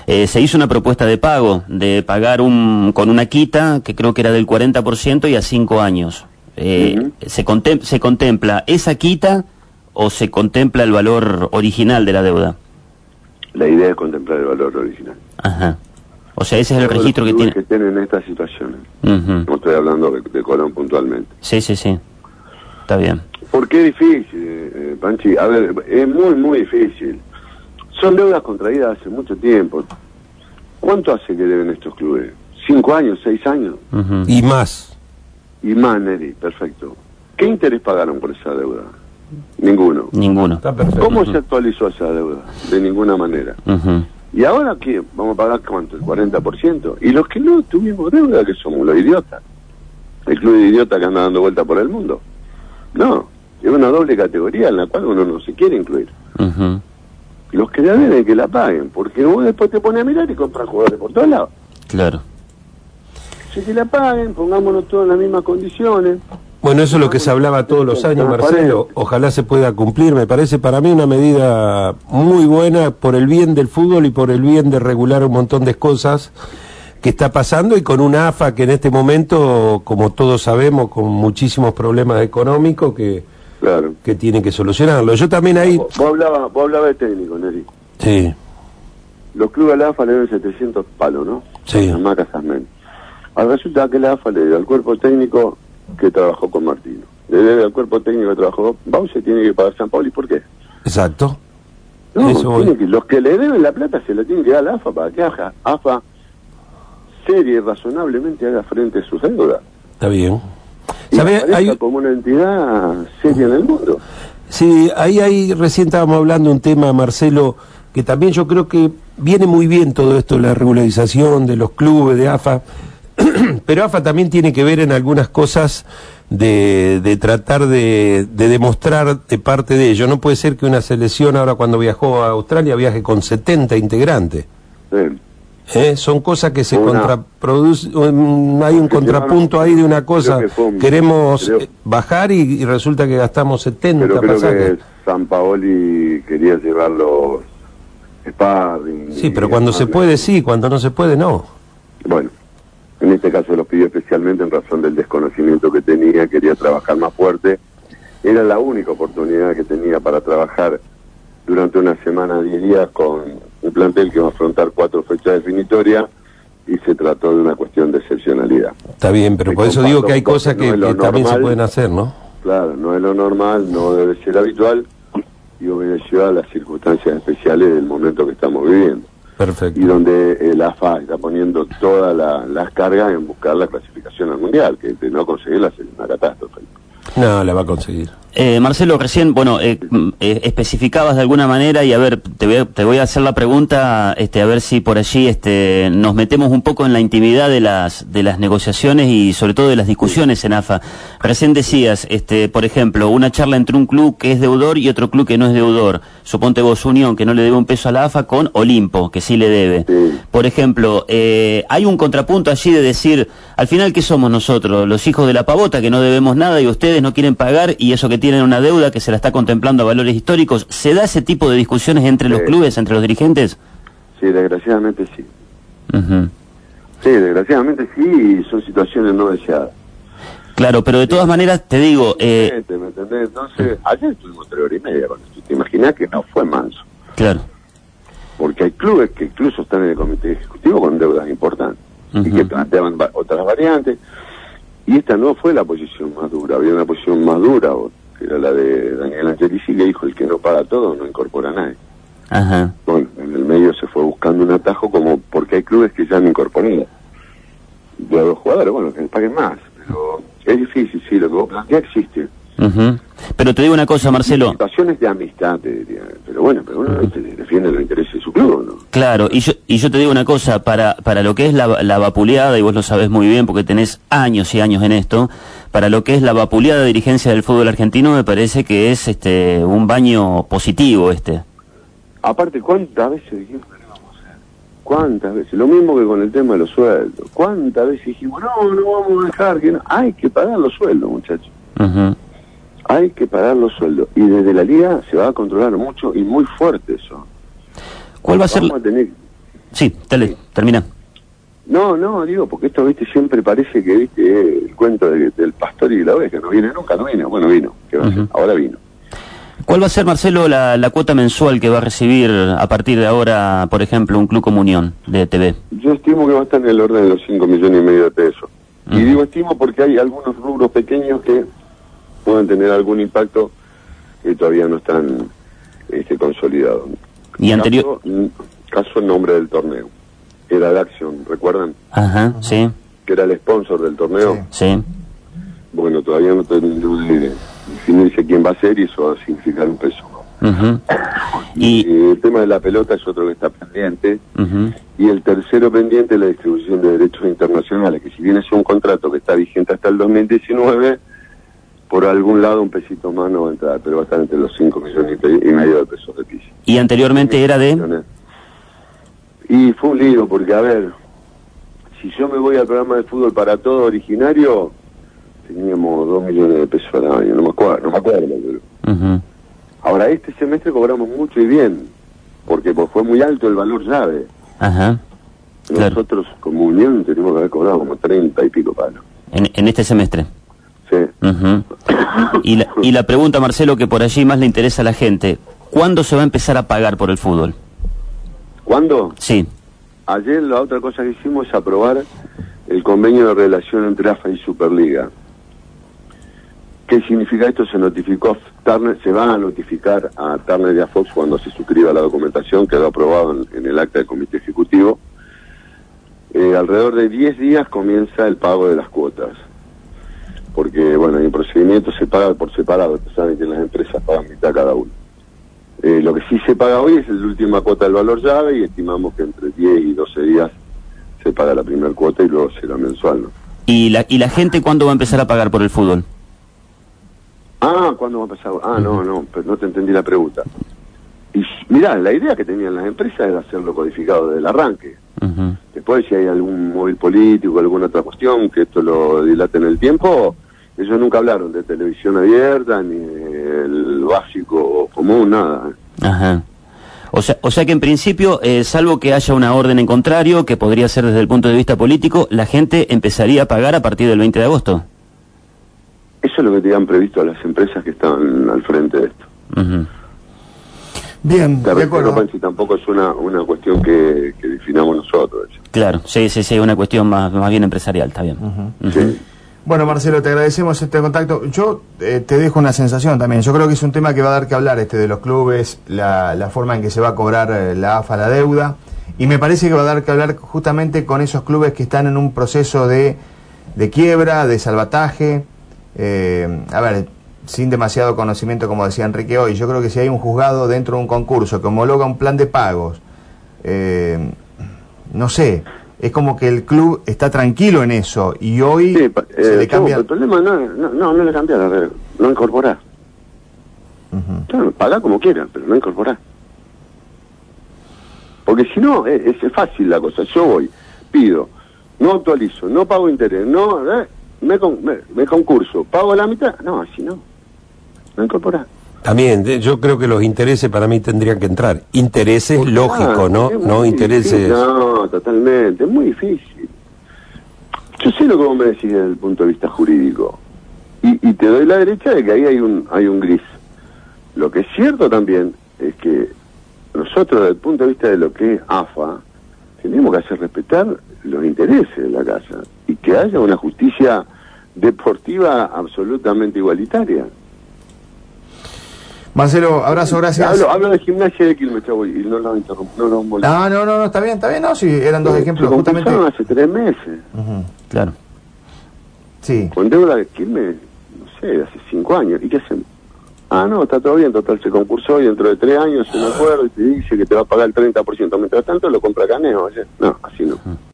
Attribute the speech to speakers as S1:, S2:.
S1: Se hizo una propuesta de pago, de pagar con una quita, que creo que era del 40% y a 5 años. ¿Se contempla esa quita o se contempla el valor original de la deuda?
S2: La idea es contemplar el valor original.
S1: Ajá. O sea, ese es el registro que tiene.
S2: Que tienen estas situaciones. No estoy hablando de Colón puntualmente.
S1: Sí. Está bien.
S2: ¿Por qué es difícil, Panchi? A ver, es muy difícil. Son deudas contraídas hace mucho tiempo. ¿Cuánto hace que deben estos clubes? ¿5 años, 6 años?
S3: Y más.
S2: Y más, Neri, perfecto. ¿Qué interés pagaron por esa deuda? Ninguno.
S3: Está perfecto.
S2: ¿Cómo se actualizó esa deuda? De ninguna manera. ¿Y ahora qué? ¿Vamos a pagar cuánto? ¿El 40%? Y los que no tuvimos deuda, que somos los idiotas. El club de idiotas que anda dando vuelta por el mundo. No, es una doble categoría en la cual uno no se quiere incluir. Los que la deben que la paguen, porque vos después te pones a mirar y compras jugadores por todos lados.
S1: Claro.
S2: Si que la paguen, pongámonos todos en las mismas condiciones.
S3: Bueno, eso es lo que se hablaba todos los años, Marcelo. Ojalá se pueda cumplir. Me parece para mí una medida muy buena por el bien del fútbol y por el bien de regular un montón de cosas que está pasando, y con una AFA que en este momento, como todos sabemos, con muchísimos problemas económicos que tiene que solucionarlo. Yo también ahí...
S2: Vos hablabas de técnico, Neri.
S3: Sí.
S2: Los clubes a la AFA le deben 700 palos, ¿no?
S3: Sí.
S2: Ahora resulta que la AFA le debe al cuerpo técnico que trabajó con Martino. Le debe al cuerpo técnico que trabajó con Bauce, tiene que pagar San Paulo. ¿Y por qué?
S3: Exacto.
S2: No, los que le deben la plata se la tienen que dar a la AFA para que AFA seria y razonablemente haga frente a sus deudas.
S3: Está bien.
S2: ¿Sabe? Como una entidad seria en el mundo.
S3: Sí, ahí recién estábamos hablando un tema, Marcelo, que también yo creo que viene muy bien todo esto, la regularización de los clubes, de AFA, pero AFA también tiene que ver en algunas cosas de tratar de demostrar de parte de ellos. No puede ser que una selección ahora cuando viajó a Australia viaje con 70 integrantes. Son cosas que se contraproducen, hay un contrapunto ahí de una cosa, queremos bajar y resulta que gastamos 70
S2: pero
S3: pasajes.
S2: Creo que San Paoli quería llevarlo sparring.
S3: Sí, pero cuando se puede sí, cuando no se puede no.
S2: Bueno, en este caso los pidió especialmente en razón del desconocimiento que tenía, quería trabajar más fuerte, era la única oportunidad que tenía para trabajar durante una semana, 10 días, con un plantel que va a afrontar 4 fechas definitorias, y se trató de una cuestión de excepcionalidad.
S3: Está bien, pero por eso digo que hay cosas que también se pueden hacer, ¿no?
S2: Claro, no es lo normal, no debe ser habitual, y obedeció a las circunstancias especiales del momento que estamos viviendo.
S3: Perfecto.
S2: Y donde la AFA está poniendo todas las cargas en buscar la clasificación al Mundial, que de no conseguirla sería una catástrofe.
S3: No, la va a conseguir.
S1: Marcelo, recién, especificabas de alguna manera, y a ver, te voy a hacer la pregunta, a ver si por allí nos metemos un poco en la intimidad de las negociaciones y sobre todo de las discusiones en AFA. Recién decías, por ejemplo, una charla entre un club que es deudor y otro club que no es deudor. Suponte vos, Unión, que no le debe un peso a la AFA, con Olimpo, que sí le debe.
S2: Sí.
S1: Por ejemplo, hay un contrapunto allí de decir, al final, ¿qué somos nosotros? Los hijos de la pavota, que no debemos nada y ustedes no quieren pagar, y eso que tienen una deuda que se la está contemplando a valores históricos. ¿Se da ese tipo de discusiones entre los clubes, entre los dirigentes?
S2: Sí, desgraciadamente sí. Sí, desgraciadamente sí, y son situaciones no deseadas.
S1: Claro, pero de todas maneras te digo...
S2: ¿Me entendés? Entonces, ayer estuvimos 3 horas y media con esto. ¿Te imaginas que no fue manso?
S1: Claro.
S2: Porque hay clubes que incluso están en el comité ejecutivo con deudas importantes y que planteaban otras variantes. Y esta no fue la posición más dura, había una posición más dura, que era la de Daniel Angelici, que dijo: el que no paga todo no incorpora a nadie.
S1: Ajá.
S2: Bueno, en el medio se fue buscando un atajo, como porque hay clubes que ya han incorporado de a los jugadores, bueno, que les paguen más, pero es difícil, sí, lo que vos planteás existe.
S1: Pero te digo una cosa, Marcelo.
S2: Situaciones de amistad, te diría, pero bueno, uno defiende los intereses de su club, ¿no?
S1: Claro, y yo te digo una cosa, para lo que es la vapuleada, y vos lo sabés muy bien porque tenés años y años en esto, para lo que es la vapuleada dirigencia del fútbol argentino, me parece que es un baño positivo
S2: Aparte, ¿cuántas veces dijimos que no íbamos a hacer? ¿Cuántas veces? Lo mismo que con el tema de los sueldos. ¿Cuántas veces dijimos, no vamos a dejar que no? Hay que pagar los sueldos, muchachos. Hay que pagar los sueldos. Y desde la liga se va a controlar mucho y muy fuerte eso.
S1: ¿Cuál va a ser? Sí, termina.
S2: No, digo, porque esto, viste, siempre parece que, viste, el cuento del pastor y la oveja, no viene nunca, no vino. Bueno, vino, ¿qué va a hacer? Ahora vino.
S1: ¿Cuál va a ser, Marcelo, la cuota mensual que va a recibir a partir de ahora, por ejemplo, un Club Comunión de TV?
S2: Yo estimo que va a estar en el orden de los 5,5 millones de pesos. Y digo estimo porque hay algunos rubros pequeños que pueden tener algún impacto que todavía no están consolidados.
S1: Y anterior...
S2: Caso el nombre del torneo. Era de Action, ¿recuerdan?
S1: Ajá, sí.
S2: Que era el sponsor del torneo.
S1: Sí.
S2: Bueno, todavía no terminó de definirse quién va a ser y eso va a significar un peso. Y el tema de la pelota es otro que está pendiente. Y el tercero pendiente es la distribución de derechos internacionales, que si bien es un contrato que está vigente hasta el 2019, por algún lado un pesito más no va a entrar, pero va a estar entre los 5,5 millones de pesos de piso.
S1: ¿Y anteriormente era de...?
S2: Y fue un lío, porque a ver, si yo me voy al programa de Fútbol para Todo originario, teníamos 2 millones de pesos al año, no me acuerdo, pero... Ahora, este semestre cobramos mucho y bien, porque pues, fue muy alto el valor llave. Nosotros, como Unión, tenemos que haber cobrado como 30 y pico palos.
S1: ¿En este semestre?
S2: Sí.
S1: Y la pregunta, Marcelo, que por allí más le interesa a la gente, ¿cuándo se va a empezar a pagar por el fútbol?
S2: ¿Cuándo?
S1: Sí.
S2: Ayer la otra cosa que hicimos es aprobar el convenio de relación entre AFA y Superliga. ¿Qué significa esto? Se notificó a Turner, se va a notificar a Turner y a Fox cuando se suscriba la documentación, quedó aprobado en el acta del comité ejecutivo. Alrededor de 10 días comienza el pago de las cuotas. Porque, bueno, el procedimiento se paga por separado, ustedes saben que las empresas pagan mitad cada uno. Lo que sí se paga hoy es la última cuota del valor llave y estimamos que entre 10 y 12 días se paga la primera cuota y luego será mensual, ¿no?
S1: ¿Y la gente cuándo va a empezar a pagar por el fútbol?
S2: ¿Cuándo va a empezar? No, pero no te entendí la pregunta. Y mirá, la idea que tenían las empresas era hacerlo codificado desde el arranque. Después, si hay algún móvil político, alguna otra cuestión que esto lo dilate en el tiempo, ellos nunca hablaron de televisión abierta, ni el básico común, nada.
S1: O sea que en principio, salvo que haya una orden en contrario, que podría ser desde el punto de vista político, la gente empezaría a pagar a partir del 20 de agosto.
S2: Eso es lo que tenían previsto a las empresas que estaban al frente de esto.
S4: Bien, de acuerdo.
S2: Si tampoco es una cuestión que definamos nosotros.
S1: Claro, sí, una cuestión más bien empresarial, está bien.
S2: Sí.
S4: Bueno, Marcelo, te agradecemos este contacto. Yo te dejo una sensación también. Yo creo que es un tema que va a dar que hablar de los clubes, la forma en que se va a cobrar la AFA la deuda. Y me parece que va a dar que hablar justamente con esos clubes que están en un proceso de quiebra, de salvataje. A ver, sin demasiado conocimiento, como decía Enrique hoy, yo creo que si hay un juzgado dentro de un concurso que homologa un plan de pagos, no sé, es como que el club está tranquilo en eso y hoy se le cambia...
S2: El problema no le cambia la regla, no incorporar. Claro, paga como quieran, pero no incorporar. Porque si no, es fácil la cosa. Yo voy, pido, no actualizo, no pago interés, no... Me concurso, pago la mitad, no, así no incorporar.
S3: También, yo creo que los intereses para mí tendrían que entrar. Intereses lógicos, ¿no? No intereses...
S2: Difícil. No, totalmente, es muy difícil. Yo sé lo que vos me decís desde el punto de vista jurídico. Y te doy la derecha de que ahí hay un gris. Lo que es cierto también es que nosotros, desde el punto de vista de lo que es AFA, tenemos que hacer respetar los intereses de la casa y que haya una justicia deportiva absolutamente igualitaria.
S4: Marcelo, abrazo, gracias.
S2: Hablo de Gimnasia de Quilmes, chavo, y no lo interrumpo.
S4: No, está bien, no, sí, eran dos ejemplos.
S2: Se
S4: justamente
S2: hace 3 meses.
S1: Claro.
S4: Sí.
S2: Con deuda de Quilmes, no sé, hace 5 años. ¿Y qué hacen? No, está todo bien, total, se concursó y dentro de 3 años se me acuerda y te dice que te va a pagar el 30%. Mientras tanto lo compra Caneo, ¿sí? No, así no.